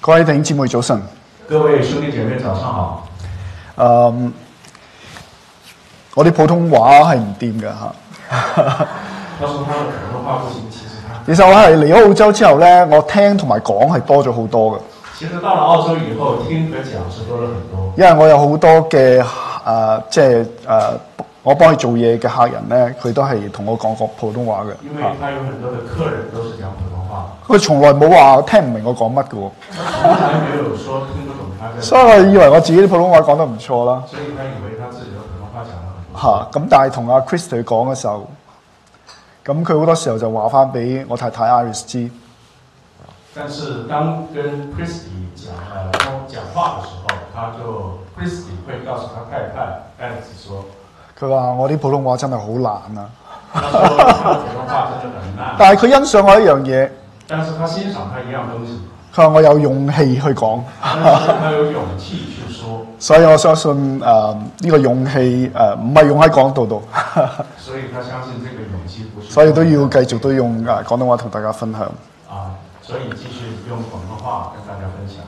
各位弟兄姊妹早晨。 各位兄弟姐妹早上好。 我啲普通話係唔掂嘅嚇。 他說他的普通話不行， 其實我係嚟咗澳洲之後咧，我聽同埋講係多咗好多嘅。 其實到了澳洲以後，聽和講是多了很多。 因為我有好多嘅我幫佢做嘢嘅客人咧，佢都係同我講普通話嘅。 因為他有很多的客人都是講普通話。 佢從來冇話聽唔明我講乜嘅喎。 從來沒有說聽不懂他在。 所以我以為我自己啲普通話講得唔錯啦。 所以他以為他自己的普通話講得很好。 咁但係同阿 Chris 佢講嘅時候，咁佢好多時候就話翻俾我太太 Iris 知。 但是當跟 Christy 講話的時候，他就 Christy 會告訴他太太 Alex 說， 佢話我啲普通話真係好難啊。 他說他的普通話真的很難。 但係佢欣賞我一樣嘢。 但是他欣賞他一樣東西。 佢話我有勇氣去講。 他有勇氣去說。 所以我相信呢個勇氣唔係用喺講道度。 所以他相信這個勇氣不是。 所以都要繼續都用廣東話同大家分享。 所以繼續用廣東話跟大家分享。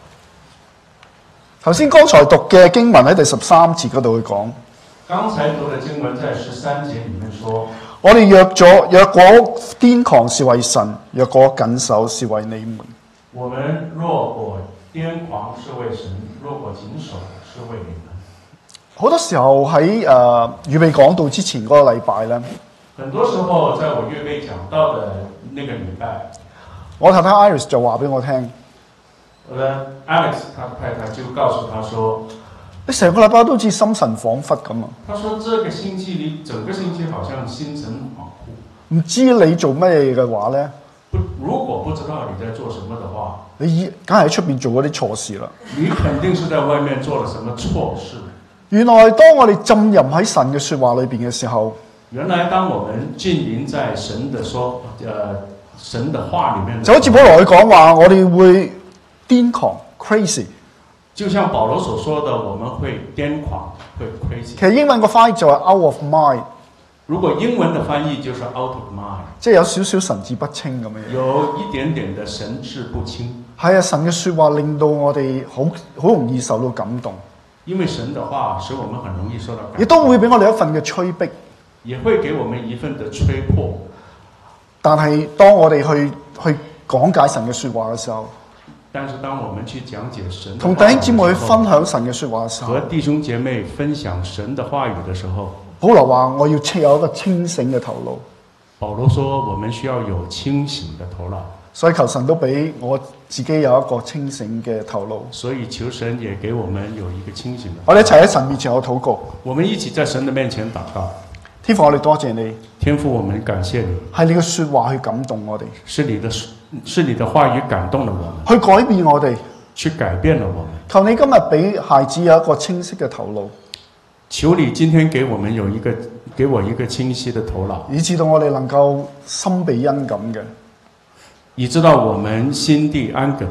頭先剛才讀嘅經文喺第13節嗰度去講。 剛才讀的經文在13節裡面說， 我哋若果癲狂是為神，若果謹守是為你們。 我們若果癲狂是為神，若果謹守是為你們。 好多時候喺預備講道之前嗰個禮拜咧， 很多時候在我預備講道的那個禮拜， 我太太 Iris 就話俾我聽， 我的 Alex 他的太太就告訴他說， 你成個禮拜都好似心神恍惚咁啊！ 他說這個星期你整個星期好像心神恍惚， 唔知你做乜嘢嘅話咧， 如果不知道你在做什麼的話， 你梗係喺出邊做嗰啲錯事啦。 你肯定是在外面做了什麼錯事。 原來當我哋浸淫喺神嘅說話裏邊嘅時候， 原來當我們浸淫在神的神的話裡面， 就好似保羅佢講話，我哋會癲狂 crazy。 就像保羅所說的，我們會癲狂，會 crazy。 其實英文個翻譯就係 out of mind。如果英文的翻譯就是 out of mind， 即係有少少神志不清咁樣。 有一點點的神志不清。 係啊，神嘅說話令到我哋好容易受到感動。 因為神的話使我們很容易受到感動， 亦都會俾我哋一份嘅催逼， 也會給我們一份的催迫。 但係當我哋去講解神嘅說話嘅時候， 但是當我們去講解神同弟兄姊妹去分享神嘅說話嘅時候， 和弟兄姐妹分享神的話語的時候， 保羅話我要有一個清醒嘅頭腦。 保羅說我們需要有清醒的頭腦， 所以求神都俾我自己有一個清醒嘅頭腦。 所以求神也給我們有一個清醒的頭腦。 我哋一齊喺神面前有禱告， 我們一起在神的面前禱告。 天父，我哋多謝你。 天父，我們感謝你， 係你嘅說話去感動我哋， 是你的話語感動了我們， 去改變我哋， 去改變了我們。 求你今日俾孩子有一個清晰嘅頭腦， 求你今天給我一個清晰的頭腦， 以致到我哋能夠心被恩感嘅， 以知道我們心地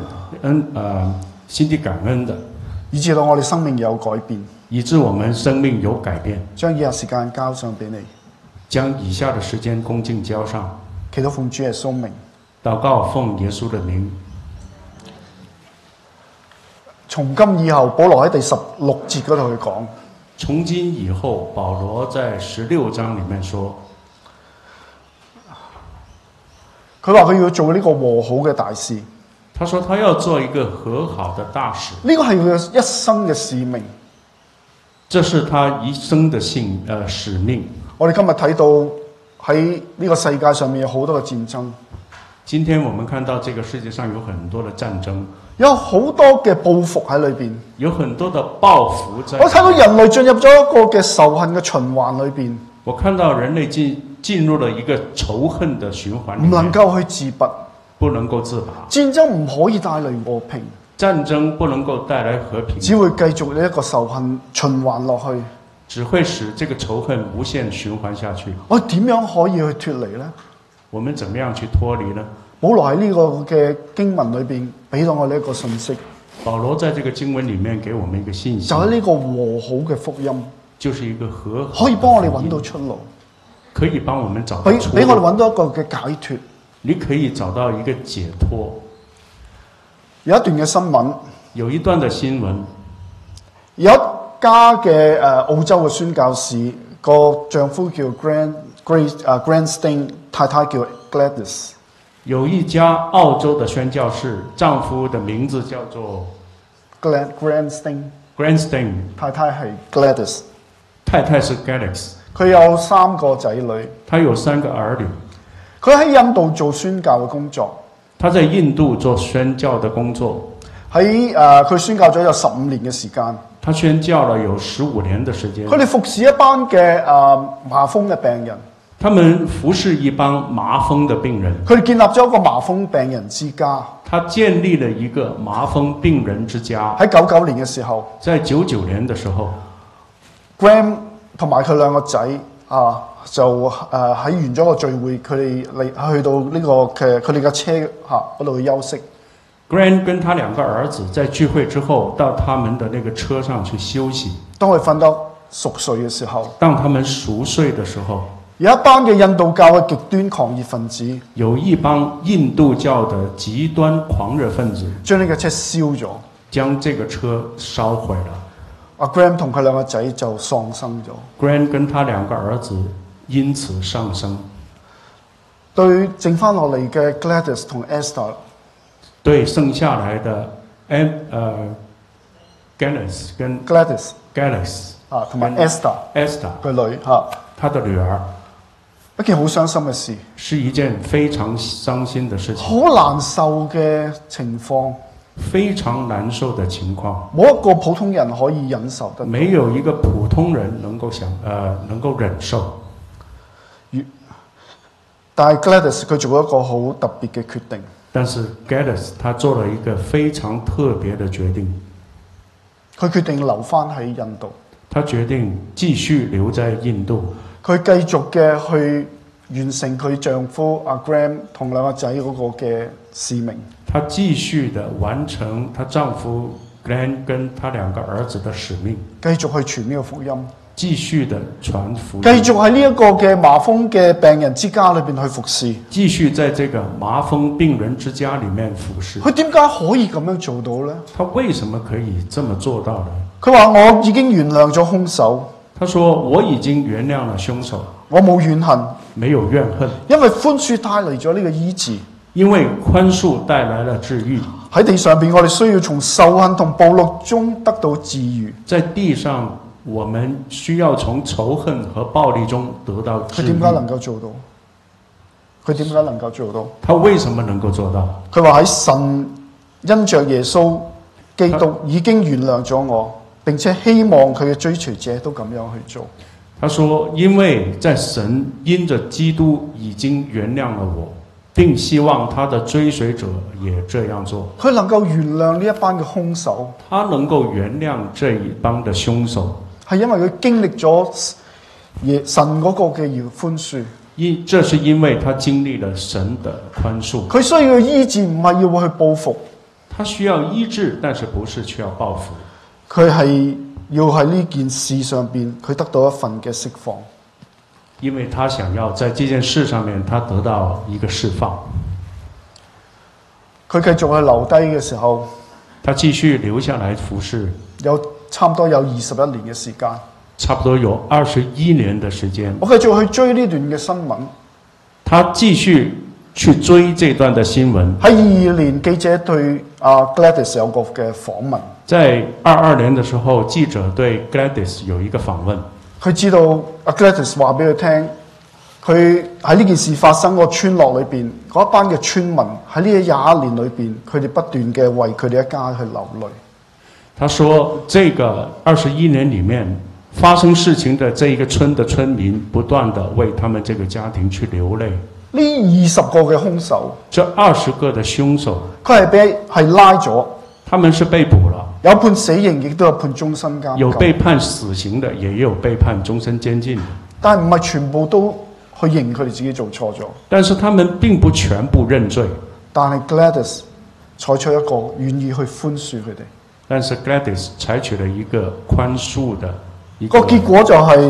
感恩的， 以致到我哋生命有改變， 以致我們生命有改變。 將以下時間交上俾你， 將以下的時間恭敬交上， 祈禱奉主耶穌名， 禱告奉耶穌的名。 從今以後，保羅喺第16節嗰度去講。 從今以後，保羅在16章裡面說， 佢話佢要做呢個和好嘅大事。 他說他要做一個和好的大事。 呢個係佢一生嘅使命。 這是他一生的使命。 我哋今日睇到喺呢個世界上面有好多嘅戰爭。 今天我們看到這個世界上有很多的戰爭， 有好多嘅報復喺裏邊， 有很多的報復在。 我睇到人類進入咗一個嘅仇恨嘅循環裏邊。 我看到人類進入了一個仇恨的循環裡面， 唔能夠去自拔， 不能夠自拔。 戰爭唔可以帶嚟和平， 戰爭不能夠帶來和平， 只會繼續呢一個仇恨循環落去， 只會使這個仇恨無限循環下去。 我點樣可以去脫離呢？ 我們怎麼樣去脫離呢？ 保羅喺呢個嘅經文裏邊俾到我哋一個信息。 保羅在這個經文裡面給我們一個信息， 就喺呢個和好嘅福音， 就是一個和好， 可以幫我哋揾到出路， 可以幫我們找到出路， 俾我哋揾到一個嘅解脫。 你可以找到一個解脫。 有一段嘅新聞， 有一段的新聞， 有一家嘅澳洲嘅宣教士，個丈夫叫 Grant Stain， 太太叫 Gladys。 有一家澳洲的宣教士，丈夫的名字叫做 Grant Stain， Grandstein， 太太係 Gladys。 太太是 Gladys， 佢有3個仔女， 他有3個兒女。 佢喺印度做宣教嘅工作。 他在印度做宣教的工作， 喺佢宣教咗有15年嘅時間。 他宣教了有15年的時間。 佢哋服侍一班嘅麻風嘅病人。 他們服侍一幫麻風的病人。 佢哋建立咗一個麻風病人之家。 他建立了一個麻風病人之家。 喺99年嘅時候， 在99年的時候 ，Graham 同埋佢2個仔就喺完咗個聚會，佢哋去到呢個嘅佢哋嘅車嗰度去休息。 Grant 跟他2個兒子在聚會之後，到他們的那個車上去休息。 當佢瞓得熟睡嘅時候， 當他們熟睡的時候， 有一班嘅印度教嘅極端狂熱分子， 有一幫印度教的極端狂熱分子， 將呢個車燒咗， 將這個車燒毀了。 阿 Graham 同佢2個仔就喪生咗。 Grant 跟他2個兒子因此喪生。 對剩翻落嚟嘅 Gladys 同 Esther， 對剩下來的Gladys 跟 Gladys 同埋 Esther 個女他的女兒， 一件好傷心嘅事， 是一件非常傷心的事情， 好難受嘅情況， 非常難受的情況， 冇一個普通人可以忍受得到， 沒有一個普通人能夠忍受。 但係 Gladys 佢做一個好特別嘅決定。 但是 Gladys 他做了一個非常特別的決定， 佢決定留翻喺印度。 他決定繼續留在印度。 佢繼續嘅去完成佢丈夫阿 Graham 同2個仔嗰個嘅使命。 他繼續的完成他丈夫 Graham 跟他2個兒子的使命， 繼續去傳呢個福音。 繼續的傳福音， 繼續喺呢一個嘅麻風嘅病人之家裏邊去服侍， 繼續在這個麻風病人之家裏面服侍。 佢點解可以咁樣做到呢？ 他為什麼可以這麼做到呢？ 佢話我已經原諒咗兇手。 他說我已經原諒了兇手， 我冇怨恨， 沒有怨恨， 因為寬恕帶嚟咗呢個醫治。 因為寬恕帶來了治愈。 喺地上邊，我哋需要從仇恨同暴力中得到治愈。 在地上，我們需要從仇恨和暴力中得到治愈。 佢點解能夠做到？佢點解能夠做到？ 他為什麼能夠做到？ 佢話喺神因着耶穌基督已經原諒咗我，並且希望佢嘅追隨者都咁樣去做。 他說：因為在神因着基督已經原諒了我，並希望他的追隨者也這樣做。 佢能夠原諒呢一班嘅兇手， 他能夠原諒這一幫的兇手， 係因為佢經歷咗神嗰個嘅寬恕。 這是因為他經歷了神的寬恕。 佢需要醫治，唔係要去報復。 他需要醫治，但是不是需要報復。 佢係要喺呢件事上邊，佢得到一份嘅釋放。 因為他想要在這件事上面，他得到一個釋放。 佢繼續去留低嘅時候， 他繼續留下來服侍， 有差唔多有21年嘅時間， 差不多有21年的時間。 我繼續去追呢段嘅新聞。 他繼續去追這段的新聞。 喺22年，記者對Gladys 有個嘅訪問。 在22年的時候，記者對 Gladys 有一個訪問。 佢知道Gladys 話俾佢聽，佢喺呢件事發生個村落裏邊，嗰一班嘅村民喺呢21年裏邊，佢哋不斷嘅為佢哋一家去流淚。 他說：這個21年裡面發生事情的這一個村的村民，不斷的為他們這個家庭去流淚。 呢20個嘅兇手， 這20個的兇手， 佢係拉咗， 他們是被捕了。 有判死刑，亦都有判終身監禁。 有被判死刑的，也有被判終身監禁的。 但係唔係全部都去認佢哋自己做錯咗。 但是他們並不全部認罪。 但係 Gladys 採取一個願意去寬恕佢哋。 但是 Gladys 採取了一個寬恕的一個結果就係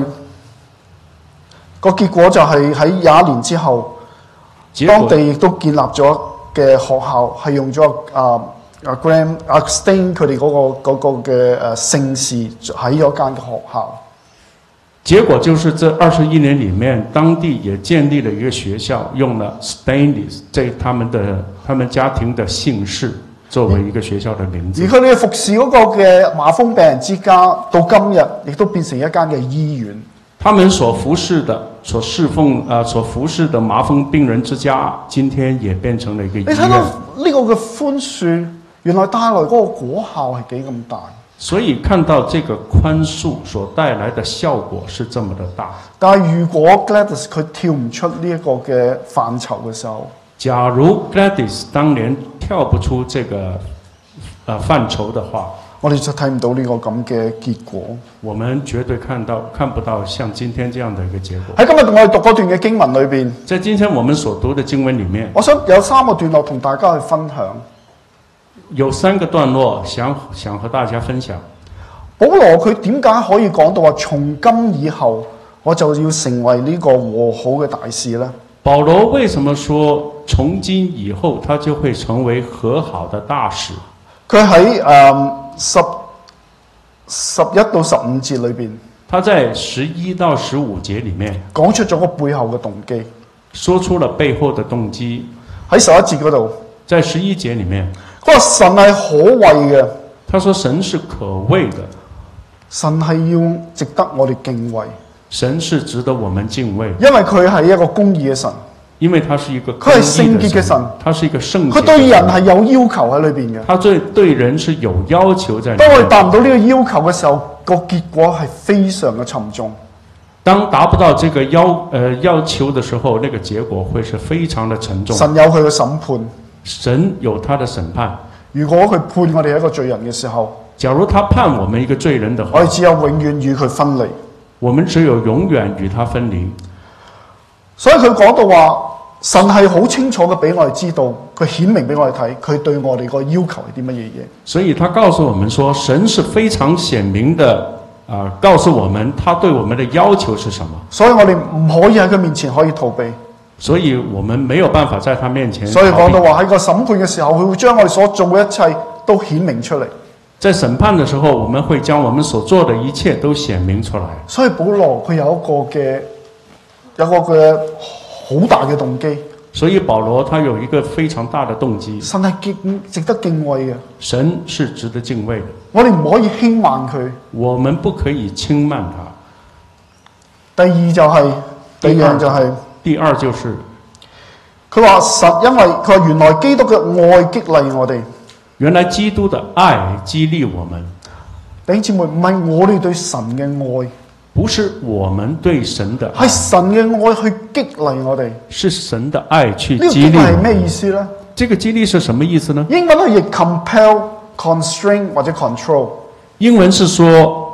喺21年之後，當地亦都建立咗嘅學校係用咗 Graham 阿 Stain 佢哋嗰個嘅姓氏喺嗰間嘅學校。 结果就是这21年里面，當地也建立了一個學校，用了 Stanley 在他們家庭的姓氏作為一個學校的名字。 而佢哋服侍嗰個嘅麻風病人之家，到今日亦都變成一間嘅醫院。 他們所服侍的、所服侍的麻風病人之家，今天也變成了一個醫院。 你睇到呢個嘅寬恕，原來帶來嗰個果效係幾咁大。 所以看到這個寬恕所帶來的效果是這麼的大。 但係如果 Gladys 佢跳唔出呢一個嘅範疇嘅時候， 假如 Gladys 當年跳不出這個範疇的話， 我哋就睇唔到呢個咁嘅結果。 我們絕對看不到像今天這樣的一個結果。 喺今日我哋讀嗰段嘅經文裏邊， 在今天我們所讀的經文裡面， 我想有3個段落同大家去分享。 有3個段落想和大家分享。 保羅佢點解可以講到話從今以後我就要成為呢個和好嘅大使呢？ 保羅為什麼說從今以後他就會成為和好的大使？ 佢喺11到15節裏邊， 他在11到15節裡面講出咗個背後嘅動機， 說出了背後的動機。 喺11節嗰度， 在11節裡面， 佢話神係可畏嘅， 他說神是可畏的， 神係要值得我哋敬畏， 神是值得我們敬畏， 因為佢係一個公義嘅神， 因為他是一個佢係聖潔嘅神， 他是一個聖潔嘅神， 佢對人係有要求喺裏邊嘅。 他對人是有要求在裡面。 當我哋達唔到呢個要求嘅時候，個結果係非常嘅沉重。 當達不到這個要求的時候，那個結果會是非常的沉重。 神有佢嘅審判， 神有他的審判。 如果佢判我哋係一個罪人嘅時候， 假如他判我們一個罪人的話， 我哋只有永遠與佢分離。 我們只有永遠與他分離。 所以佢講到話，神係好清楚嘅俾我哋知道，佢顯明俾我哋睇，佢對我哋個要求係啲乜嘢嘢。 所以他告訴我們說，神是非常顯明的告訴我們他對我們的要求是什麼。 所以我哋唔可以喺佢面前可以逃避。 所以我們沒有辦法在他面前逃避。 所以講到話喺個審判嘅時候，佢會將我哋所做嘅一切都顯明出嚟。 在審判的時候，我們會將我們所做的一切都顯明出來。 所以保羅佢有一個嘅好大嘅動機。 所以保羅他有一個非常大的動機。 神係值得敬畏嘅。 神是值得敬畏的。 我哋唔可以輕慢佢。 我們不可以輕慢他。 第二就係第二就是佢話神，因為佢話原來基督嘅愛激勵我哋。 原來基督的愛激勵我們。 弟兄姊妹，唔係我哋對神嘅愛， 不是我們對神的愛， 係神嘅愛去激勵我哋。 是神的愛去激勵我們。 呢個激勵係咩意思呢？ 這個激勵是什麼意思呢？ 英文係譯 compel、constrain 或者 control。 英文是說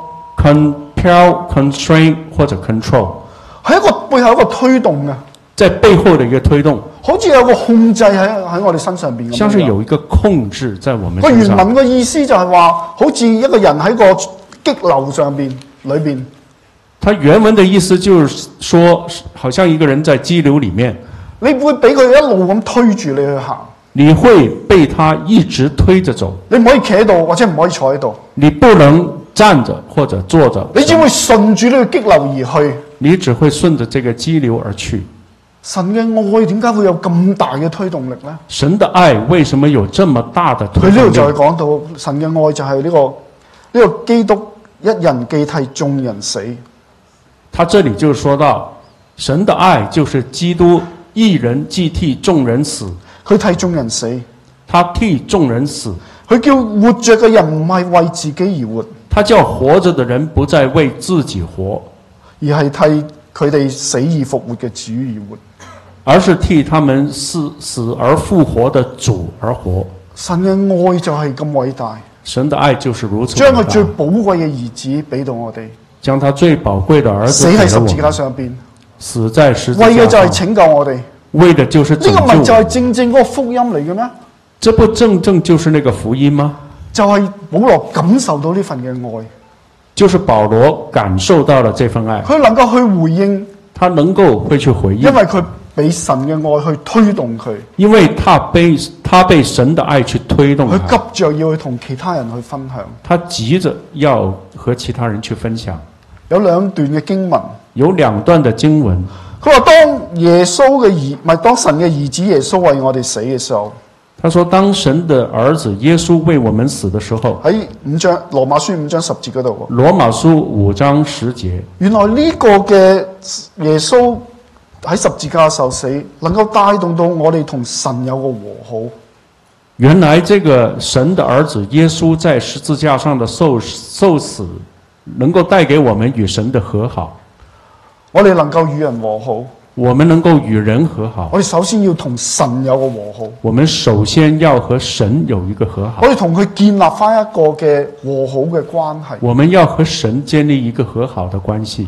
compel、constrain 或者 control， 係一個背後一個推動嘅， 在背後的一個推動， 好似有個控制喺我哋身上邊咁樣。 像是有一個控制在我們個身上。 原文嘅意思就係話，好似一個人喺個激流上邊裏邊。 它原文的意思就是說，好像一個人在激流裡面， 你會俾佢一路咁推住你去行。 你會被他一直推着走。 你唔可以企喺度，或者唔可以坐喺度。 你不能站着或者坐着。 你只會順住呢個激流而去。 你只會順着這個激流而去。 神嘅愛點解會有咁大嘅推動力呢？ 神的愛為什麼有這麼大的推動力？ 佢呢度就係講到神嘅愛就係呢個基督一人既替眾人死。 他這裡就說到，神的愛就是基督一人既替眾人死。 佢替眾人死， 他替眾人死。 佢叫活着嘅人唔係為自己而活， 他叫活着的人不再為自己活， 而係替佢哋死而復活嘅主而活， 而是替他們死而復活的主而活。 神嘅愛就係咁偉大， 神的愛就是如此偉大， 將佢最寶貴嘅兒子俾到我哋， 將他最寶貴的兒子死喺十字架上邊， 死在十字架上， 為嘅就係拯救我哋。 為的就是拯救。 呢個咪就係正正嗰個福音嚟嘅咩？ 這不正正就是那個福音嗎？ 就係保羅感受到呢份嘅愛， 就是保羅感受到了這份愛， 佢能夠去回應， 他能夠會去回應， 因為佢俾神嘅愛去推動佢， 因為他被神的愛去推動佢他， 急着要去同其他人去分享。 他急着要和其他人去分享。 有兩段嘅經文， 有2段的經文， 佢話當神嘅兒子耶穌為我哋死嘅時候， 他說當神的兒子耶穌為我們死的時候， 喺羅馬書5章10節嗰度， 羅馬書5章10節， 原來呢個嘅耶穌喺十字架受死，能夠帶動到我哋同神有個和好。 原來這個神的兒子耶穌在十字架上的受死，能夠帶給我們與神的和好。 我哋能夠與人和好， 我們能夠與人和好， 我哋首先要同神有個和好。 我們首先要和神有一個和好。 我哋同佢建立翻一個嘅和好嘅關係。 我們要和神建立一個和好的關係。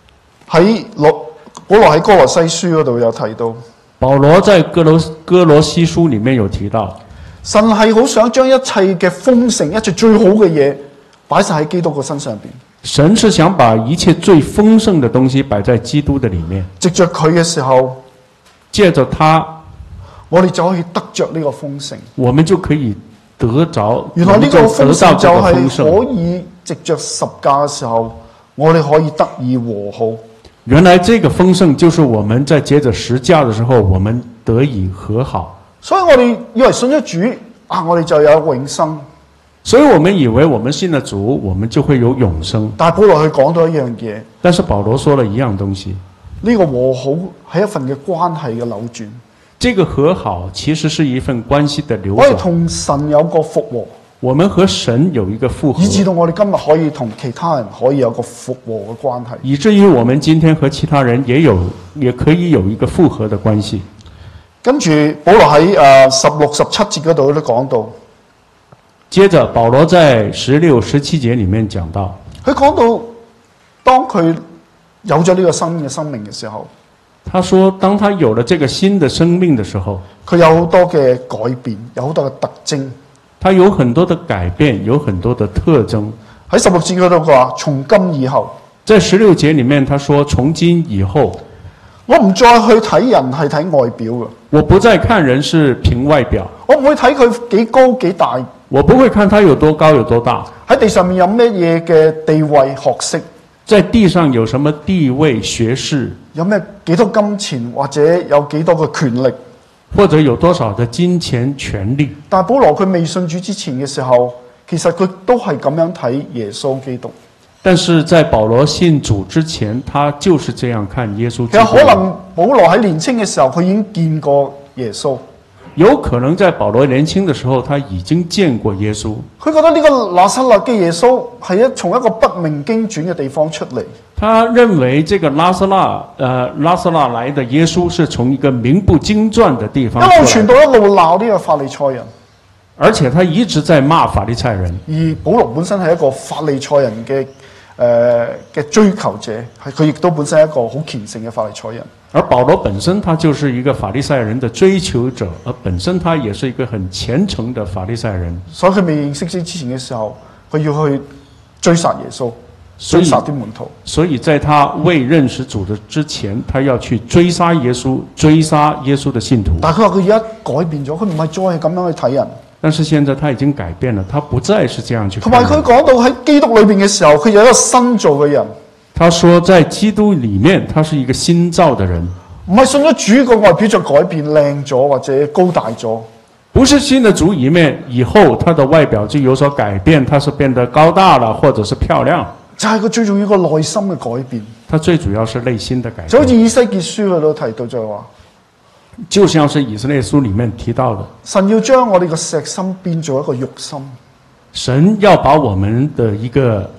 保羅喺哥羅西書嗰度有提到， 保羅在哥羅西書裡面有提到， 神係好想將一切嘅豐盛、一切最好嘅嘢擺晒喺基督嘅身上邊。 神是想把一切最豐盛的東西擺在基督的裡面， 藉着佢嘅時候， 借着他， 我哋就可以得着呢個豐盛。 我們就可以得着， 原來呢個豐盛就係豐盛可以藉着十架嘅時候，我哋可以得以和好。 原來這個豐盛就是我們在接着十架的時候，我們得以和好。 所以我哋以為信咗主我哋就有永生。 所以我們以為我們信了主，我們就會有永生。 但係保羅佢講到一樣嘢， 但是保羅說了一樣東西， 呢個和好係一份嘅關係嘅扭轉。 這個和好其實是一份關係的流轉。 我哋同神有個復和， 我們和神有一個復和， 以至到我哋今日可以同其他人可以有個復和嘅關係， 以至於我們今天和其他人也可以有一個復和的關係。 跟住保羅喺16、17節嗰度都講到， 接着保羅在16、17節裡面講到， 佢講到當佢有咗呢個新嘅生命嘅時候， 他說當他有了這個新的生命的時候， 佢有好多嘅改變，有好多嘅特徵。 他有很多的改變，有很多的特徵。 喺16節嗰度佢話：從今以後， 在16節裡面，他說：從今以後， 我唔再去睇人係睇外表嘅， 我不再看人是憑外表， 我唔會睇佢幾高幾大， 我不會看他有多高有多大， 喺地上面有咩嘢嘅地位學識， 在地上有什麼地位學識， 有咩幾多金錢或者有幾多嘅權力， 或者有多少的金錢權力。 但係保羅佢未信主之前嘅時候，其實佢都係咁樣睇耶穌基督。 但是在保羅信主之前，他就是這樣看耶穌基督。 其實可能保羅喺年輕嘅時候，佢已經見過耶穌。 有可能在保羅年輕的時候，他已經見過耶穌。 佢覺得呢個拿撒勒嘅耶穌係從一個不明經傳嘅地方出嚟。 他認為這個拉撒勒來的耶穌是從一個名不經傳的地方出來的， 一路傳道一路鬧呢個法利賽人， 而且他一直在罵法利賽人。 而保羅本身係一個法利賽人嘅追求者，佢亦都本身係一個好虔誠嘅法利賽人。 而保羅本身他就是一個法利賽人的追求者，而本身他也是一個很虔誠的法利賽人。 所以佢未認識之前嘅時候，佢要去追殺耶穌，追殺啲門徒。 所以在他未認識主的之前，他要去追殺耶穌，追殺耶穌的信徒。 但係佢話佢而家改變咗，佢唔係再係咁樣去睇人。 但是現在他已經改變了，他不再是這樣去看人。 同埋佢講到喺基督裏邊嘅時候，佢有一個新造嘅人。 他說在基督裡面，他是一個新造的人。 唔係信咗主個外表就改變靚咗或者高大咗， 不是信了主以後，他的外表就有所改變，他是變得高大了，或者是漂亮。 就係佢最重要個內心嘅改變。 他最主要是內心的改變。 就好似以西結書佢都提到就係話， 就像是以色列書裡面提到的， 神要將我哋個石心變做一個肉心。 神要把我們的一個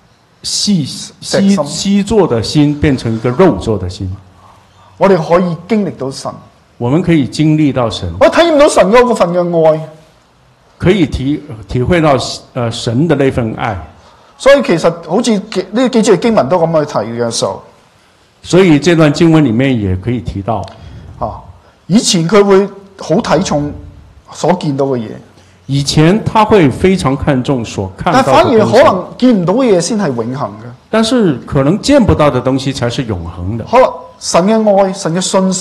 細做的心變成一個肉做的心。 我哋可以經歷到神， 我們可以經歷到神， 我體驗到神嗰份嘅愛， 可以體會到神的那份愛。 所以其實好似呢幾節經文都咁去提嘅時候， 所以這段經文裡面也可以提到， 以前佢會好睇重所見到嘅嘢， 以前他會非常看重所看到的東西， 但反而可能見唔到嘅嘢先係永恆嘅。 但是可能見不到的東西才是永恆的。 可能神嘅愛、神嘅信實、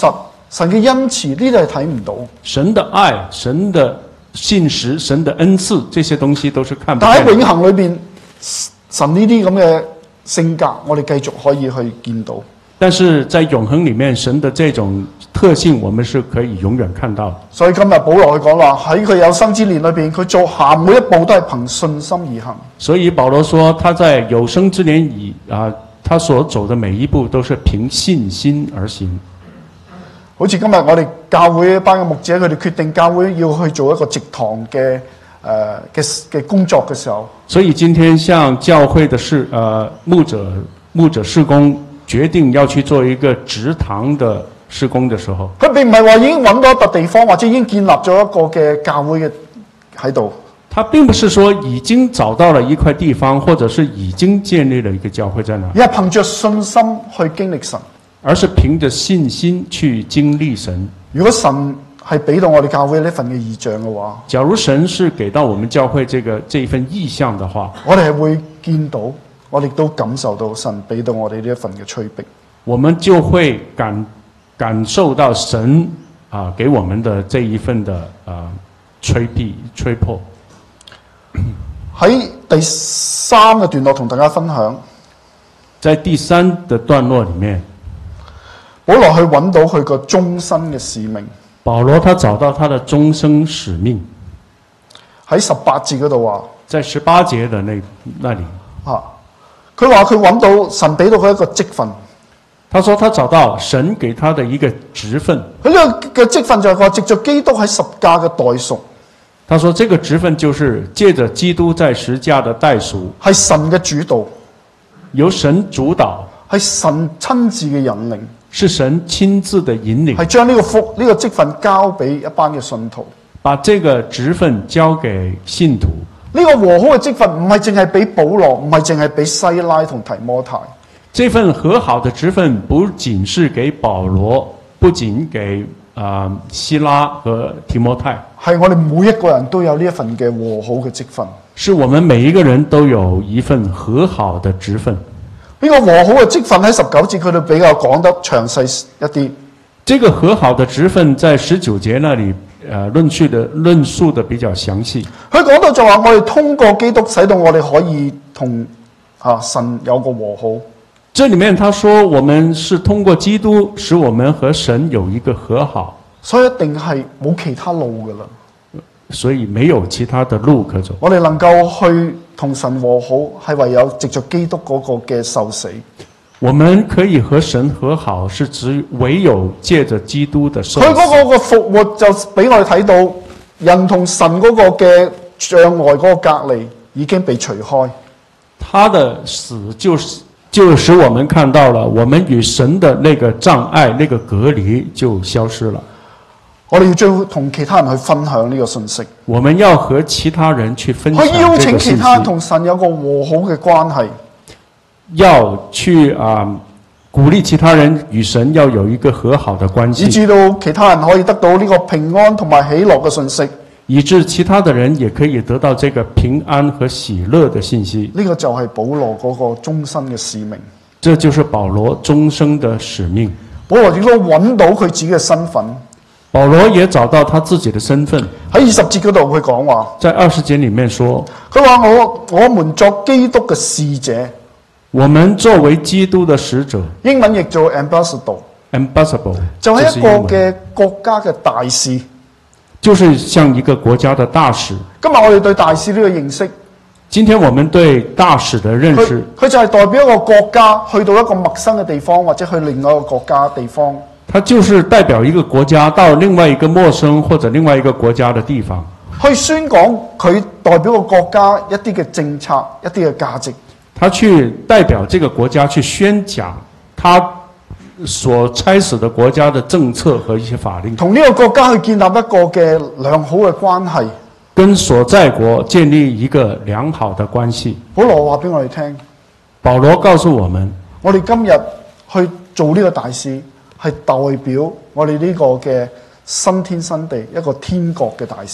神嘅恩慈呢啲係睇唔到， 神的愛、神的信實、神的恩賜，這些東西都是看不但喺見的。 永恆裏邊，神呢啲咁嘅性格，我哋繼續可以去見到。 但是在永恆裡面，神的這種特性，我們是可以永遠看到的。 所以今日保羅去講話喺佢有生之年裏邊，佢做下每一步都係憑信心而行。 所以保羅說，他在有生之年他所走的每一步都是憑信心而行。 好似今日我哋教會一班嘅牧者，佢哋決定教會要去做一個植堂嘅工作嘅時候， 所以今天像教會的牧者事工決定要去做一個植堂的事工的時候， 佢並唔係話已經揾到一笪地方，或者已經建立咗一個嘅教會嘅喺度。 他並不是說已經找到了一塊地方，或者是已經建立了一個教會在那， 而係憑着信心去經歷神。 而是憑着信心去經歷神。 如果神係俾到我哋教會呢份嘅異象嘅話， 假如神是給到我們教會這一份異象的話， 我哋係會見到，我哋都感受到神俾到我哋呢一份嘅催逼， 我們就會感受到神給我們的這一份的催迫。 喺第三個段落同大家分享， 在第三的段落裡面， 保羅去揾到佢個終身嘅使命。 保羅他找到他的終生使命， 喺18節嗰度話， 在18節的那裡， 佢話佢揾到神俾到佢一個職分。 他說他找到神給他的一個職分。 佢呢個嘅職分就係話藉着基督喺十架嘅代贖。 他說這個職分就是借着基督在十架的代贖， 係神嘅主導， 由神主導， 係神親自嘅引領， 是神親自的引領， 係將呢個職分交俾一班嘅信徒， 把這個職分交給信徒。 呢個和好嘅職分唔係淨係俾保羅，唔係淨係俾西拉同提摩太。 這份和好的職分不僅是給保羅，不僅給希拉和提摩太， 係我哋每一個人都有呢一份嘅和好嘅職分。 是我們每一個人都有一份和好的職分。 呢個和好嘅職分喺19節佢哋比較講得詳細一啲。 這個和好的職分在19節那裡論述的比較詳細。 佢講到就話我哋通過基督使到我哋可以同神有個和好。 這裡面他說我們是通過基督使我們和神有一個和好， 所以一定係冇其他路㗎啦。 所以沒有其他的路可走。 我哋能夠去同神和好，係唯有藉着基督嗰個嘅受死。 我們可以和神和好，是唯有借着基督的受死。 佢嗰個復活就俾我哋睇到，人同神嗰個嘅障礙嗰個隔離已經被除開。 他的死就使我們看到了，我們與神的那個障礙、那個隔離就消失了。 我哋要將同其他人去分享呢個信息， 我們要和其他人去分享這個信息， 去邀請其他人同神有個和好嘅關係， 要去鼓勵其他人與神要有一個和好的關係， 以至到其他人可以得到呢個平安同埋喜樂嘅信息， 以致其他的人也可以得到這個平安和喜樂的信息。 呢個就係保羅嗰個終身嘅使命。 這就是保羅終生的使命。 保羅亦都揾到佢自己嘅身份。 保羅也找到他自己的身份。 喺20節嗰度佢講話， 在20節裡面說， 佢話我們作基督嘅使者， 我們作為基督的使者， 英文譯做 ambassador， 就係一個嘅國家嘅大使， 就是像一個國家的大使。 今日我哋對大使呢個認識， 今天我們對大使的認識， 佢就係代表一個國家去到一個陌生嘅地方，或者去另外一個國家地方。 它就是代表一個國家到另外一個陌生或者另外一個國家的地方， 去宣講佢代表個國家一啲嘅政策、一啲嘅價值。 他去代表這個國家去宣講他所差使的國家的政策和一些法令， 同呢個國家去建立一個嘅良好嘅關係， 跟所在國建立一個良好的關係。 保羅話俾我哋聽， 保羅告訴我們， 我哋今日去做呢個大使，係代表我哋呢個嘅新天新地一個天國嘅大使。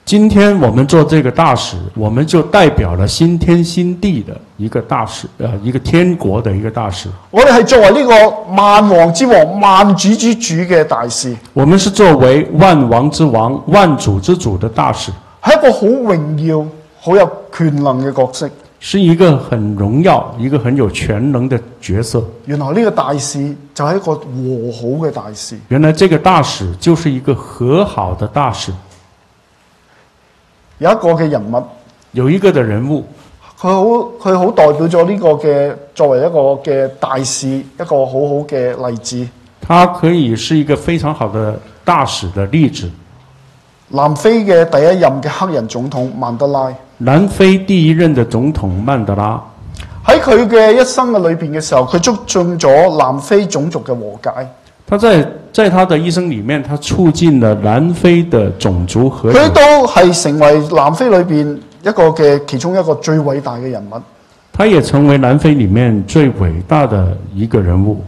今天我们做這個大使，我們就代表了新天新地的一個大使，一個天國的一個大使。 我哋係作為呢個萬王之王、萬主之主嘅大使。 我們是作為萬王之王、萬主之主的大使， 係一個好榮耀、好有權能嘅角色。 是一個很榮耀、一個很有權能的角色。 原來呢個大使就係一個和好嘅大使。 原來這個大使就是一個和好的大使。 有一個嘅人物， 有一個的人物， 佢好代表咗呢個嘅作為一個嘅大使，一個好好嘅例子。 他可以是一個非常好的大使的例子。 南非嘅第一任嘅黑人總統曼德拉， 南非第一任的總統曼德拉喺佢嘅一生嘅裏邊嘅時候，佢促進咗南非種族嘅和解。 他在他的一生裡面，他促進了南非的種族和解。 佢都係成為南非裏邊一個嘅其中一個最偉大嘅人物。 他也成為南非裡面最偉大的一個人物。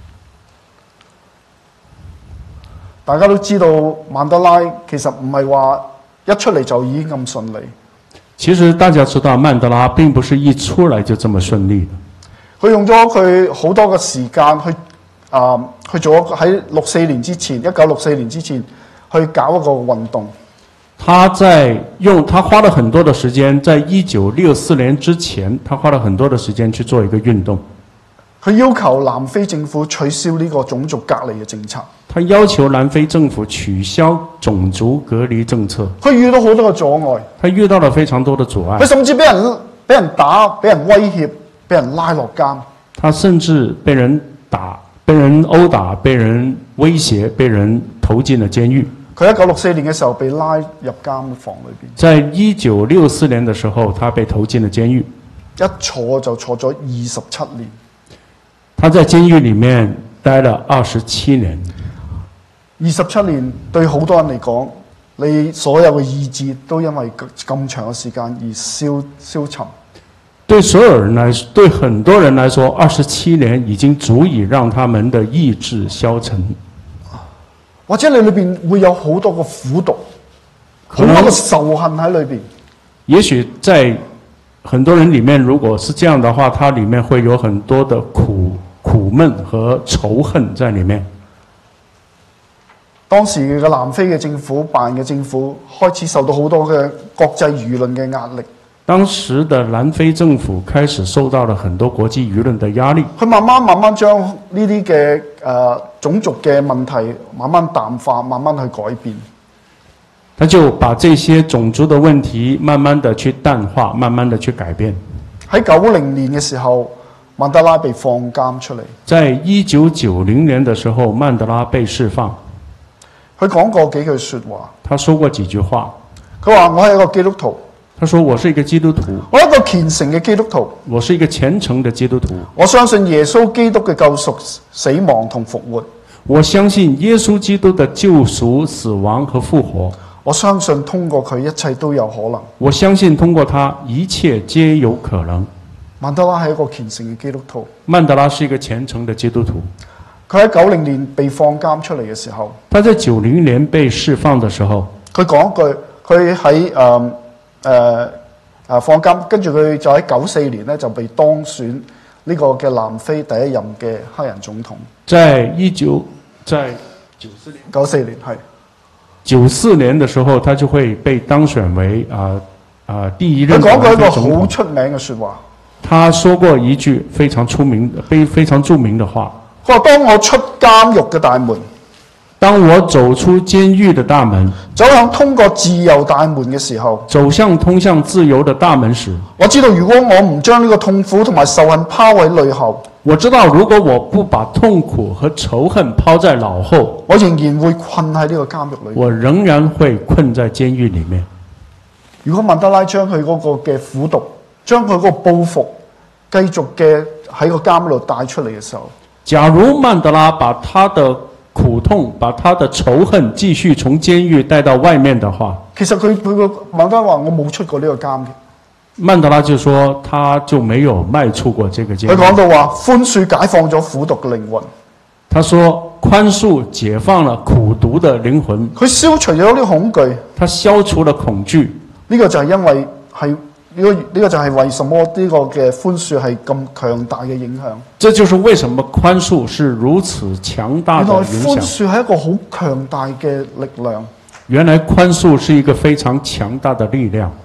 大家都知道曼德拉其實唔係話一出嚟就已經咁順利。 其實大家知道曼德拉並不是一出來就這麼順利的。 佢用咗佢好多嘅時間去做喺64年之前，1964年之前去搞一個運動。 他花了很多的時間，在1964年之前，他花了很多的時間去做一個運動。 佢要求南非政府取消呢個種族隔離嘅政策。 他要求南非政府取消種族隔離政策。 佢遇到好多嘅阻礙。 他遇到了非常多的阻礙。 佢甚至俾人打、俾人威脅、俾人拉落監。 他甚至被人打、被人毆打、被人威脅、被人投進了監獄。 佢1964年嘅時候被拉入監房裏邊。 在1964年的時候，他被投進了監獄。 一坐就坐咗27年。 他在監獄裡面待了27年。 27年對好多人嚟講，你所有嘅意志都因為咁長嘅時間而消沉。 對所有人來說，對很多人來說，27年已經足以讓他們的意志消沉。 或者你裏邊會有好多個苦毒，好多個仇恨喺裏邊。 也許在很多人裡面，如果是這樣的話，它裡面會有很多的苦悶和仇恨在裡面。當時嘅南非嘅政府嘅政府開始受到好多嘅國際輿論嘅壓力。 當時的南非政府開始受到了很多國際輿論的壓力。 佢慢慢將呢啲嘅種族嘅問題慢慢淡化，慢慢去改變。 他就把這些種族的問題慢慢的去淡化，慢慢的去改變。 喺90年嘅時候，曼德拉被放監出嚟。在 1990年的時候，曼德拉被釋放。 佢講過幾句説話。 他說過幾句話。 佢話：我係一個基督徒。 他說：我是一個基督徒。 我係一個虔誠嘅基督徒。 我是一個虔誠的基督徒。 我相信耶穌基督嘅救贖、死亡同復活。 我相信耶穌基督的救贖、死亡和復活。 我相信通過佢一切都有可能。 我相信通過他一切皆有可能。 曼德拉係一個虔誠嘅基督徒。 曼德拉是一個虔誠的基督徒。 佢喺90年被放監出嚟嘅時候， 他在90年被釋放的時候， 佢講一句，佢喺放監，跟住佢就喺94年咧就被當選呢個嘅南非第一任嘅黑人總統。在94年係 94年的時候，他就會被當選為第一任。 佢講過一個好出名嘅説話。 他說過一句非常著名的話。 佢話：當我出監獄嘅大門， 當我走出監獄的大門， 走向通過自由大門嘅時候， 走向通向自由的大門時， 我知道如果我唔將呢個痛苦同埋仇恨拋喺腦後， 我知道如果我不把痛苦和仇恨拋在腦後， 我仍然會困喺呢個監獄裏面。 我仍然會困在監獄裡面。 如果曼德拉將佢嗰個嘅苦毒，將佢嗰個報復繼續嘅喺個監度帶出嚟嘅時候， 假如曼德拉把他的苦痛、把他的仇恨繼續從監獄帶到外面的話， 其實佢個曼德拉話：我冇出過呢個監嘅。 曼德拉就說他就沒有邁出過這個監獄。 佢講到話寬恕解放咗苦毒嘅靈魂。 他說寬恕解放了苦毒的靈魂， 佢消除咗呢個恐懼。 他消除了恐懼。 呢個就係因為係呢個就係為什麼呢個嘅寬恕係咁強大嘅影響。 這就是為什麼寬恕是如此強大的原來影響。 寬恕係一個好強大嘅力量。 原來寬恕是一個非常強大的力量。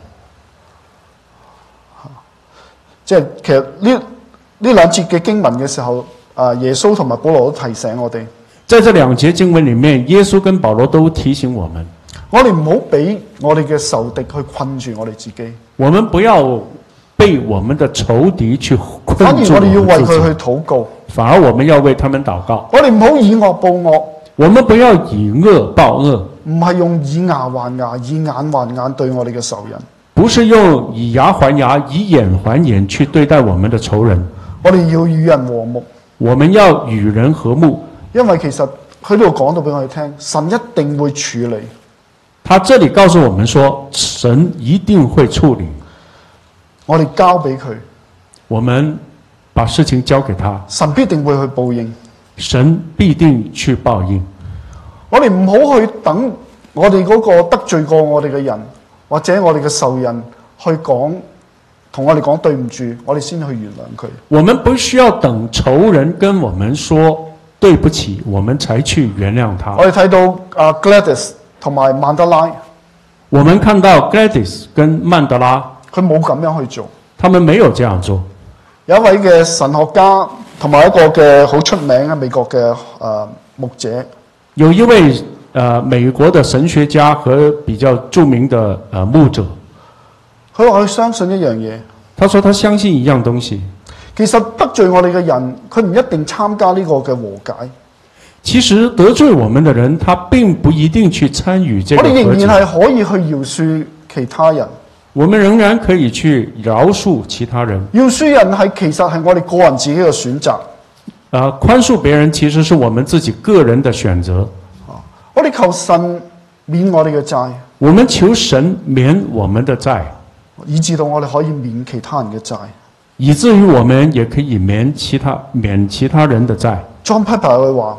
即係其實呢兩節嘅經文嘅時候，耶穌同埋保羅都提醒我哋， 在這兩節經文裡面，耶穌跟保羅都提醒我們， 我哋唔好俾我哋嘅仇敵去困住我哋自己， 我們不要被我們的仇敵去困住反而我哋要為我們自己， 佢去禱告。 反而我們要為他們禱告。 我哋唔好以惡報惡， 我們不要以惡報惡， 唔係用以牙還牙、以眼還眼對我哋嘅仇人。 不是用以牙還牙、以眼還眼去對待我們的仇人。 我哋要與人和睦， 我們要與人和睦， 因為其實佢呢度講到俾我哋聽，神一定會處理。 他這裡告訴我們說，神一定會處理。 我哋交俾佢， 我們把事情交給他， 神必定會去報應。 神必定去報應。 我哋唔好去等我哋嗰個得罪過我哋嘅人，或者我哋嘅仇人去講，同我哋講對唔住，我哋先去原諒佢。 我們不需要等仇人跟我們說對不起，我們才去原諒他。 我哋睇到Gladys 同埋曼德拉， 我們看到 Gladys 跟曼德拉， 佢冇咁樣去做。 他們沒有這樣做。 有一位嘅神學家同埋一個嘅好出名嘅美國嘅牧者， 有一位美國的神學家和比較著名的牧者， 佢話佢相信一樣嘢。 他說他相信一樣東西。 其實得罪我哋嘅人，佢唔一定參加呢個嘅和解。 其實得罪我們的人，他並不一定去參與這個和解。 我哋仍然係可以去饒恕其他人。 我們仍然可以去饒恕其他人。 饒恕人其實係我哋個人自己嘅選擇。 寬恕別人其實是我們自己個人的選擇。 我哋求神免我哋嘅債， 我們求神免我們的債， 以致到我哋可以免其他人嘅債。 以至於我們也可以免其他人的債。 John Piper 佢話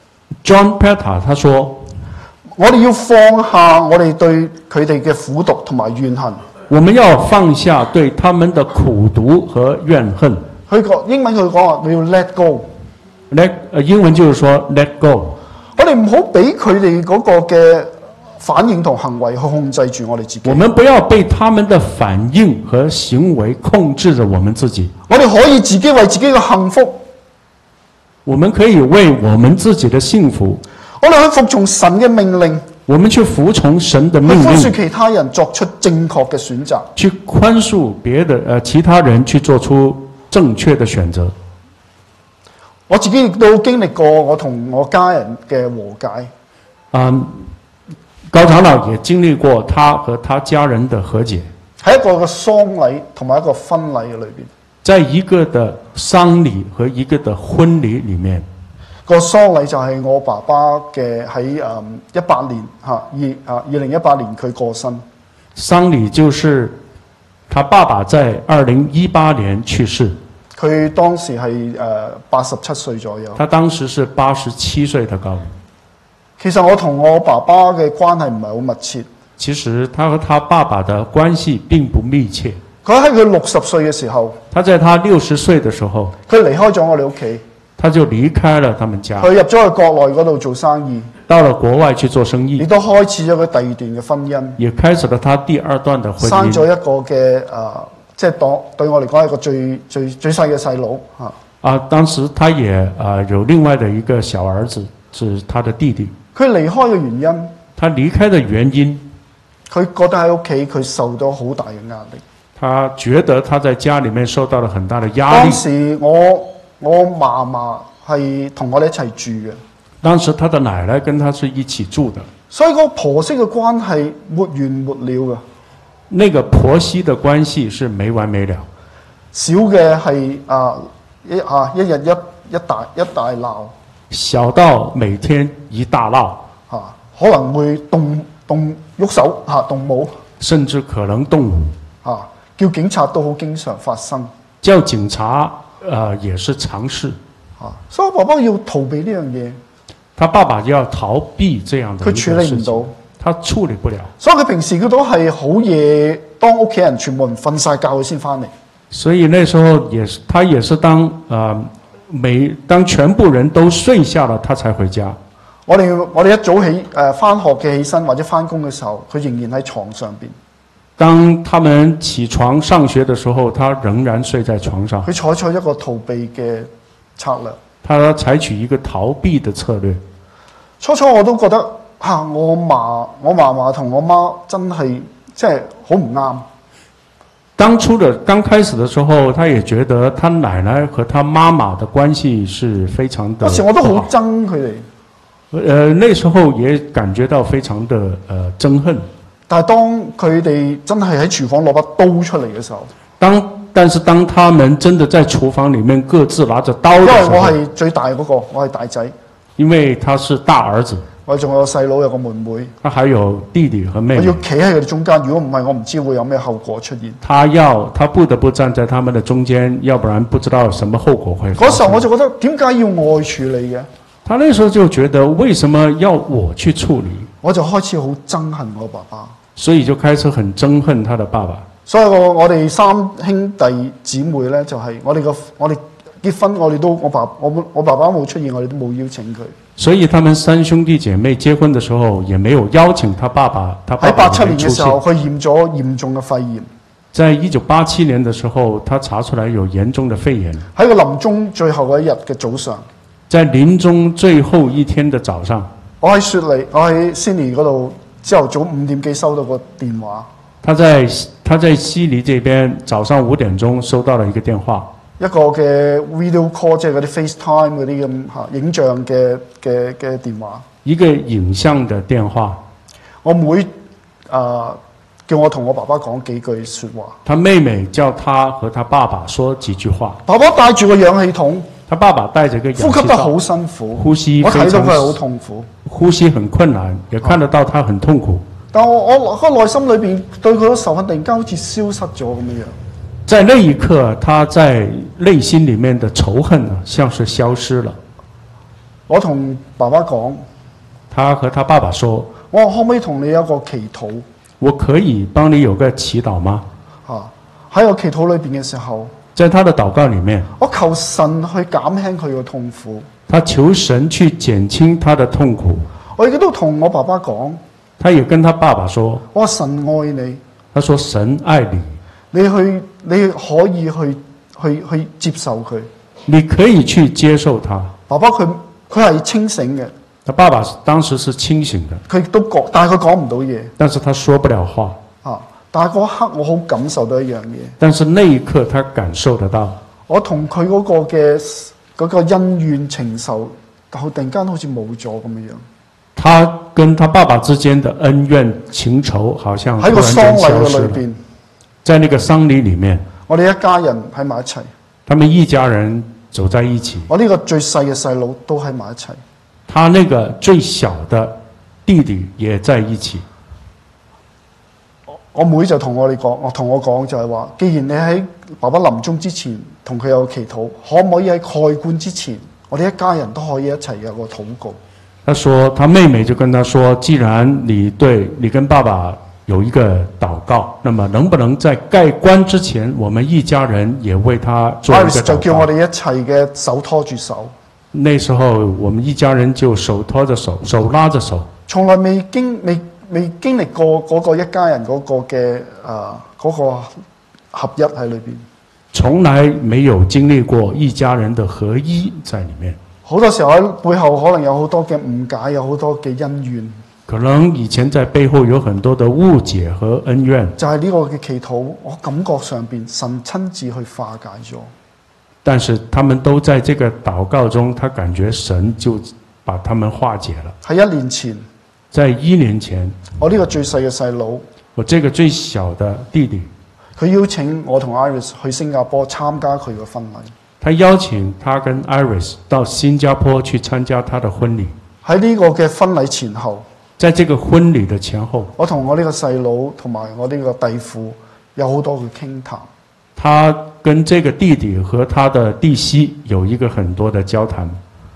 John Piper 他說， 我哋要放下我哋對佢哋嘅苦毒同埋怨恨。 我們要放下對他們的苦毒和怨恨。 英文佢講話，你要 let go。 英文就是說 let go。 我哋唔好俾佢哋嗰個嘅反應同行為去控制住我哋自己。 我們不要被他們的反應和行為控制着我們自己。 我哋可以自己為自己嘅幸福， 我們可以為我們自己的幸福， 我哋去服從神嘅命令， 我們去服從神的命去寬恕令， 其他人作出正確嘅選擇， 去寬恕其他人去做出正確的選擇。 我自己亦都經歷過我同我家人嘅和解。 高長老也經歷過他和他家人的和解， 喺一個嘅喪禮同埋一個婚禮嘅裏邊， 在一個的喪禮和一個的婚禮裡面， 個喪禮就係我爸爸嘅喺18年2018年佢過身。 喪禮就是他爸爸在2018年去世， 佢當時係87歲左右。 他當時是87歲的高齡。 其實我同我爸爸嘅關係唔係好密切。 其實他和他爸爸的關係並不密切。 佢喺佢60歲嘅時候， 他在他60歲的時候， 佢離開咗我哋屋企， 他就離開了他們家， 佢入咗去國內嗰度做生意， 到了國外去做生意， 亦都開始咗佢第二段嘅婚姻， 也開始了他第二段的婚姻， 生咗一個嘅即係對我嚟講係一個最細嘅細佬。 當時他也有另外的一個小兒子，是他的弟弟。 佢離開嘅原因， 他離開的原因， 佢覺得喺屋企佢受到好大嘅壓力。 他覺得他在家裡面受到了很大的壓力。 當時我嫲嫲係同我哋一齊住嘅。 當時他的奶奶跟他是一起住的， 所以個婆媳嘅關係沒完沒了嘅。 那個婆媳的關係是沒完沒了。 小嘅係一日一大鬧， 小到每天一大鬧， 可能會喐手動武， 甚至可能動武， 叫警察都好經常發生。 叫警察也是常事。 所以我爸爸要逃避呢樣嘢， 他爸爸要逃避這樣的一個佢處理事情唔到， 他處理不了。 所以佢平時佢都係好夜，當屋企人全部人瞓晒覺佢先翻嚟。 所以那時候他也是當全部人都睡下了，他才回家。 我哋一早起翻學嘅起身或者翻工嘅時候，佢仍然喺床上邊。 當他們起床上學的時候，他仍然睡在床上。 佢採取一個逃避嘅策略。 他採取一個逃避的策略。 初初我都覺得我嫲嫲同我媽真係即係好唔啱。 剛開始的時候，他也覺得他奶奶和他媽媽的關係是非常的不好。 嗰時我都好憎佢哋。 那時候也感覺到非常的憎恨。 但係當佢哋真係喺廚房攞把刀出嚟嘅時候， 但是當他們真的在廚房裡面各自拿着刀的時候， 因為我係最大嗰個，我係大仔。 因為他是大兒子， 我仲有個細佬，有個妹妹。 他還有弟弟和妹妹。 我要企喺佢哋中間，如果唔係，我唔知會有咩後果出現。 他不得不站在他們的中間，要不然不知道什麼後果會發生。 嗰時候我就覺得，點解要我去處理嘅？ 他那時候就覺得，為什麼要我去處理？ 我就開始好憎恨我爸爸， 所以就開始很憎恨他的爸爸。 所以我哋三兄弟姊妹咧，就係我哋結婚，我爸爸冇出現，我哋都冇邀請佢。 所以他們三兄弟姐妹結婚的時候，也沒有邀請他爸爸。 喺87年嘅時候，佢驗咗嚴重嘅肺炎。 在1987年的時候，他查出來有嚴重的肺炎。 喺個臨終最後一日嘅早上， 在臨終最後一天的早上， 我喺悉尼嗰度，朝頭早5點幾收到個電話。 他在悉尼這邊早上5點鐘收到了一個電話， 一個嘅 video call， 即係嗰啲 FaceTime 嗰啲咁影像嘅電話。一個影像的電話。 我妹叫我同我爸爸講幾句說話。他妹妹叫他和他爸爸說幾句話。 爸爸帶住個氧氣筒， 他爸爸帶着個氧氣筒， 呼吸得好辛苦， 呼吸我睇到佢係好痛苦， 呼吸很困難，也看得到他很痛苦。 但我個內心裏邊對佢嘅仇恨突然間好似消失咗咁樣。 在那一刻，他在內心裡面的仇恨像是消失了。 我同爸爸講， 他和他爸爸說： 我可唔可以同你有個祈禱？ 我可以幫你有個祈禱嗎？ 喺個祈禱裏邊嘅時候， 在他的禱告裡面， 我求神去減輕佢嘅痛苦。 他求神去減輕他的痛苦。 我亦都同我爸爸講， 他也跟他爸爸說： 我神愛你。 他說神愛你。你可以去接受佢， 你可以去接受他。 爸爸佢係清醒嘅， 他爸爸當時是清醒的， 佢亦都講，但係佢講唔到嘢。 但是他說不了話。 但係嗰一刻我好感受到一樣嘢。 但是那一刻他感受得到， 我同佢嗰個恩怨情仇，突然間好似冇咗咁樣。 他跟他爸爸之間的恩怨情仇，好像喺個喪禮嘅裏邊。 在那個喪禮裡面， 我哋一家人喺埋一齊。 他們一家人走在一起。 我呢個最細嘅細佬都喺埋一齊。 他那個最小的弟弟也在一起。 我妹就同我講就係話，既然你喺爸爸臨終之前同佢有祈禱，可唔可以喺蓋棺之前，我哋一家人都可以一齊有個禱告？ 他說，他妹妹就跟他說，既然你跟爸爸有一個禱告，那麼能不能在蓋棺之前，我們一家人也為他做一個禱告？ 就叫我哋一齊嘅手拖住手。 那時候我們一家人就手拖着手，手拉着手。從來未經歷過嗰個一家人嗰個嘅嗰個合一喺裏邊。 從來沒有經歷過一家人的合一在裡面。 好多時候喺背後可能有好多嘅誤解，有好多嘅恩怨。 可能以前在背後有很多的誤解和恩怨。 就係呢個嘅祈禱，我感覺上邊神親自去化解咗。 但是他們都在這個禱告中，他感覺神就把他們化解了。 喺1年前， 在1年前， 我呢個最細嘅細佬， 我這個最小的弟弟， 佢邀請我同 Iris 去新加坡參加佢嘅婚禮。 他邀請他跟 Iris 到新加坡去參加他的婚禮。 喺呢個嘅婚禮前後， 在這個婚禮的前後， 我同我呢個細佬同埋我呢個弟父有好多嘅傾談。 他跟这个弟弟和他的弟媳有一个很多的交談。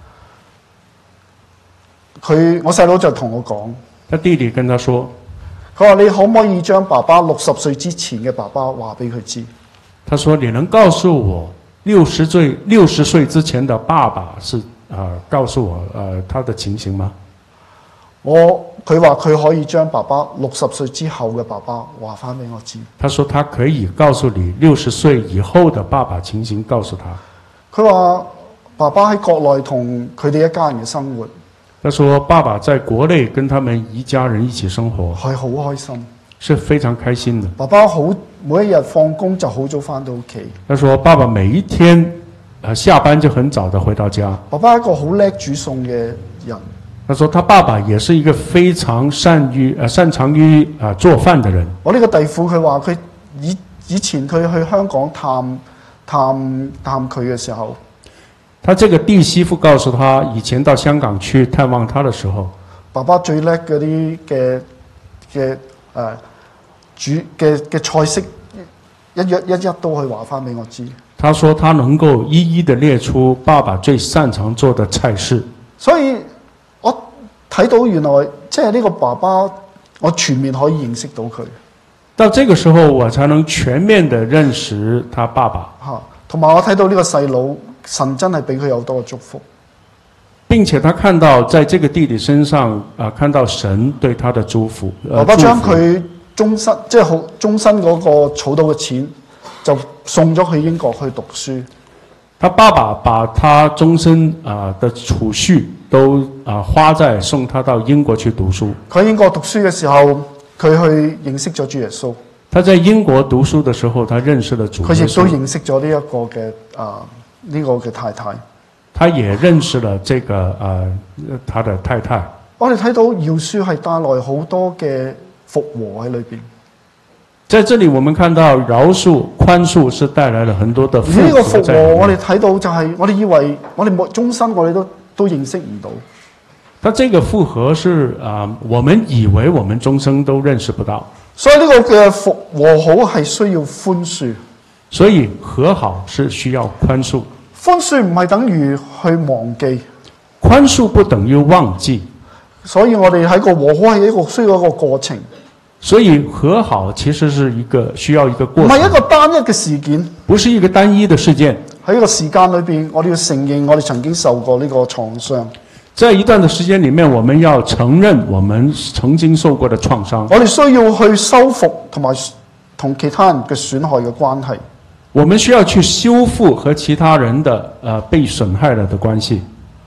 我細佬就同我講， 他弟弟跟他說， 佢話你可唔可以將爸爸60歲之前嘅爸爸話俾佢知？ 他說你能告訴我60歲之前的爸爸是告訴我他的情形嗎？ 佢話佢可以將爸爸60歲之後嘅爸爸話翻俾我知。 他說他可以告訴你60歲以後的爸爸情形，告訴他。 佢話爸爸喺國內同佢哋一家人嘅生活。 他說爸爸在國內跟他們一家人一起生活， 係好開心， 是非常開心的。 爸爸每一日放工就好早翻到屋企。 他說爸爸每一天下班就很早的回到家。 爸爸係一個好叻煮餸嘅人。 他說他爸爸也是一個非常擅長於做飯的人。 我呢個弟婦佢話佢以前佢去香港探佢嘅時候， 他這個弟媳婦告訴他，以前到香港去探望他的時候， 爸爸最叻嗰啲嘅菜式一都可以話翻俾我知。 他說他能夠一一的列出爸爸最擅長做的菜式。 所以我睇到原來即係呢個爸爸，我全面可以認識到佢。 到這個時候，我才能全面的認識他爸爸。 同埋我睇到呢個細佬，神真係俾佢有多祝福。 並且他看到在這個弟弟身上看到神對他的祝福。 爸爸將佢終身嗰個儲到嘅錢，就送咗去英國去讀書。 他爸爸把他終身的儲蓄都花在送他到英國去讀書。佢喺英國讀書嘅時候，佢去認識咗主耶穌。 他在英國讀書的時候，他認識了主耶穌。 佢亦都認識咗呢一個嘅呢個嘅太太。 他也認識了這個他的太太。 我哋睇到饒恕係帶來好多嘅復和喺裏邊。 在這裡我們看到饒恕、寬恕是帶來了很多的復和。 呢個復和我哋睇到就係我哋以為我哋終身我哋都認識唔到。 但這個復和是我們以為我們終生都認識不到。 所以呢個嘅復和好係需要寬恕。 所以和好是需要寬恕。 寬恕唔係等於去忘記。 寬恕不等於忘記。 所以我哋喺個和好係需要一個過程。 所以和好其實是需要一個過程， 唔係一個單一嘅事件， 不是一個單一的事件。 喺一個時間裏邊，我哋要承認我哋曾經受過呢個創傷。 在一段的時間裡面，我們要承認我們曾經受過的創傷。 我哋需要去修復同埋同其他人嘅損害嘅關係。 我們需要去修復和其他人的被損害了的關係。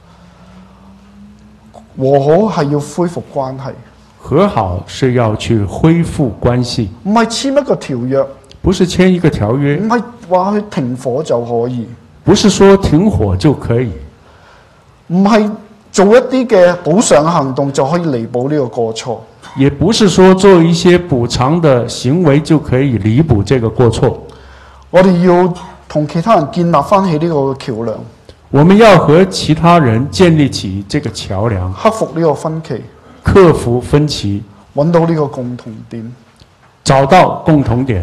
和好係要恢復關係。 和好是要去恢復關係， 唔係簽一個條約， 不是簽一個條約， 唔係話去停火就可以， 不是說停火就可以， 唔係做一啲嘅補償行動就可以彌補呢個過錯， 也不是說做一些補償的行為就可以彌補這個過錯。 我哋要同其他人建立翻起呢個橋梁， 我們要和其他人建立起這個橋梁， 克服呢個分歧。 克服分歧， 揾到呢個共同點， 找到共同點。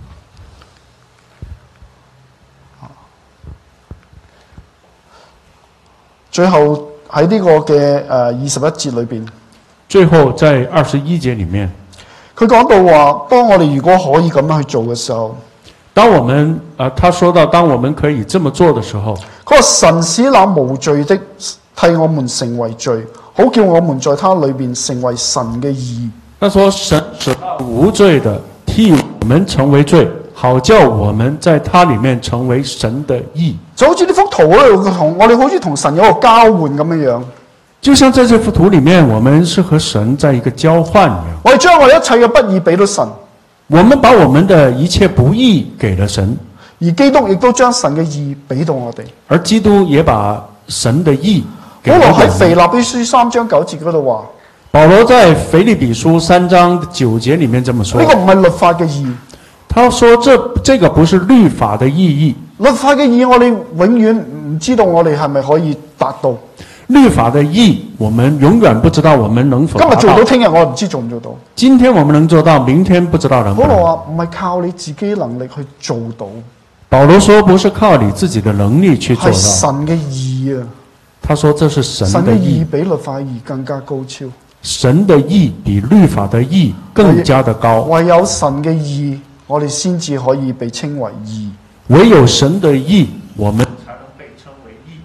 最後喺呢個嘅21節裏邊， 最後在21節裡面， 佢講到話，當我哋如果可以咁樣去做嘅時候， 當我們他說到當我們可以這麼做的時候， 佢話神使那無罪的替我們成為罪，好叫我們在他裏邊成為神嘅義。 他說神使那無罪的替我們成為罪，好叫我們在他裡面成為神的義。 就好似呢幅圖咧，我哋好似同神有個交換咁樣樣。 就像在這幅圖裡面，我們是和神在一個交換一樣。 我哋將我哋一切嘅不義俾到神， 我們把我們的一切不義給了神， 而基督亦都將神嘅義俾到我哋。 而基督也把神的義給了我們。 保羅喺腓立比書3章9節嗰度話， 保羅在腓立比書3章9節裡面這麼說。 呢個唔係律法嘅義。 他說這個不是律法的意義。 律法嘅義我哋永遠唔知道我哋係咪可以達到。 律法的義我們永遠不知道我們能否達到。 今日做到，聽日我唔知做唔做到。 今天我們能做到，明天不知道能否。 保羅話唔係靠你自己能力去做到。 保羅說不是靠你自己的能力去做係神到， 嘅義啊！ 他說這是神神嘅的義義，比律法嘅義更加高超。 神的義比律法的義更加的高。 唯有神嘅義，我哋先至可以被稱為義。 唯有神的義，我們才能被稱為義。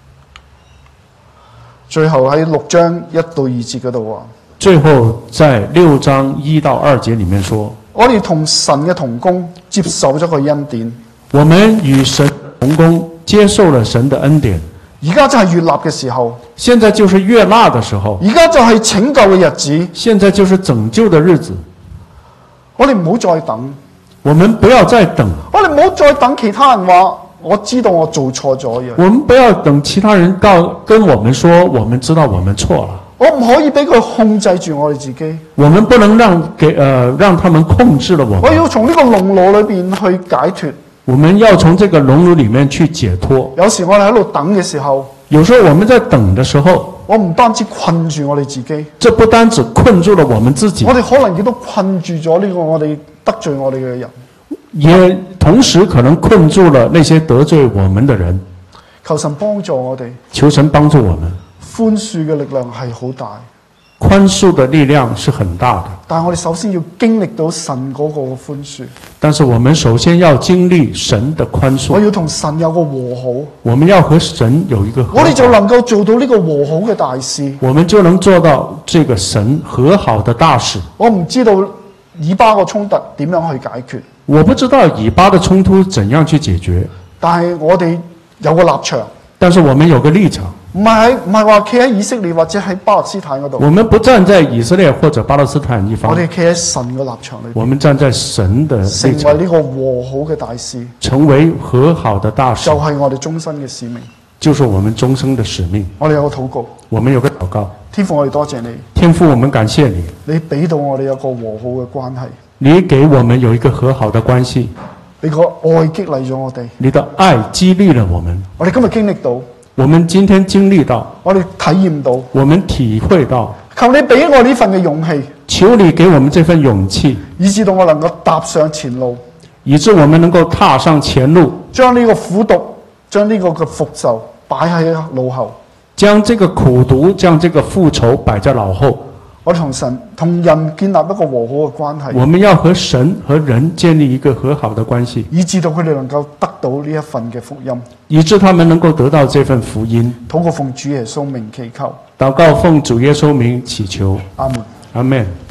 最後喺6章1到2節嗰度話， 最後在6章1到2節裏面說， 我哋同神嘅同工接受咗個恩典， 我們與神同工，接受了神的恩典。 而家就係悅納嘅時候， 現在就是悅納的時候， 而家就係拯救嘅日子。 現在就是拯救的日子。 我哋唔好再等， 我們不要再等， 我哋唔好再等其他人話我知道我做錯咗嘢。 我們不要等其他人跟我們說，我們知道我們錯了。 我唔可以俾佢控制住我哋自己， 我們不能讓他們控制了我們。 我要從呢個籠絡裏邊去解脫。 我們要從這個籠籠裡面去解脫。 有時我哋喺度等嘅時候， 有時候我們在等的時候， 我唔單止困住我哋自己， 這不單止困住了我們自己， 我哋可能亦都困住咗呢個我哋得罪我哋嘅人。 也同時可能困住了那些得罪我們的人。 求神幫助我哋， 求神幫助我們。 寬恕嘅力量係好大， 寬恕的力量是很大的， 但係我哋首先要經歷到神嗰個寬恕。 但是我們首先要經歷神的寬恕， 我要同神有個和好， 我們要和神有一個和好， 我哋就能夠做到呢個和好嘅大事。 我們就能做到這個神和好的大事。 我唔知道以巴個衝突點樣去解決， 我不知道以巴的衝突怎樣去解決， 但係我哋有個立場， 但是我們有個立場， 唔係話企喺以色列或者喺巴勒斯坦嗰度， 我們不站在以色列或者巴勒斯坦一方， 我哋企喺神嘅立場裏邊， 我們站在神的成為立場， 呢個和好嘅大事， 成為和好的大事就，係我哋終身嘅使命。 就是我們終生的使命。 我哋有個禱告， 我們有個禱告， 天父，我哋多謝你， 天父，我們感謝你， 你俾到我哋有個和好嘅關係， 你給我們有一個和好的關係， 你個愛激勵咗我哋， 你的愛激勵了我們。 我哋今日經歷到， 我們今天經歷到， 我哋體驗到， 我們體會到， 求你俾我呢份嘅勇氣， 求你給我們這份勇氣， 以致到我能夠踏上前路， 以致我們能夠踏上前路， 將呢個苦毒，將呢個嘅復仇擺喺腦後。 將這個苦毒，將這個復仇擺在腦後。 我哋同神同人建立一個和好嘅關係， 我們要和神和人建立一個和好的關係， 以致到佢哋能夠得到呢一份嘅福音。 以致他們能夠得到這份福音。 禱告奉主耶穌名祈求， 禱告奉主耶穌名祈求， 阿門。 阿們。